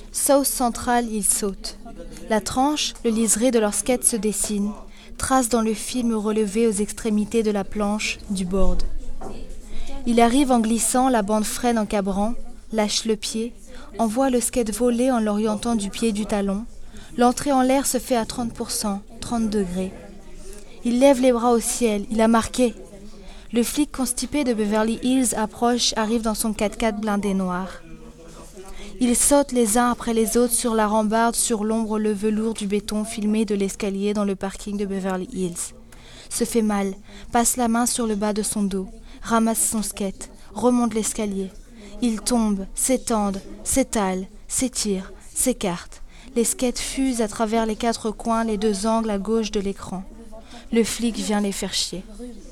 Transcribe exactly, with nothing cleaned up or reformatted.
South Central, il saute. La tranche, le liseré de leur skate se dessine, trace dans le film relevé aux extrémités de la planche, du board. Il arrive en glissant, la bande freine en cabrant, lâche le pied, envoie le skate voler en l'orientant du pied du talon. L'entrée en l'air se fait à trente pour cent, trente degrés. Il lève les bras au ciel, il a marqué. Le flic constipé de Beverly Hills approche, arrive dans son quatre-quatre blindé noir. Ils sautent les uns après les autres sur la rambarde, sur l'ombre, le velours du béton filmé de l'escalier dans le parking de Beverly Hills. Se fait mal, passe la main sur le bas de son dos, ramasse son skate, remonte l'escalier. Ils tombent, s'étendent, s'étalent, s'étirent, s'écartent. Les skates fusent à travers les quatre coins, les deux angles à gauche de l'écran. Le flic vient les faire chier.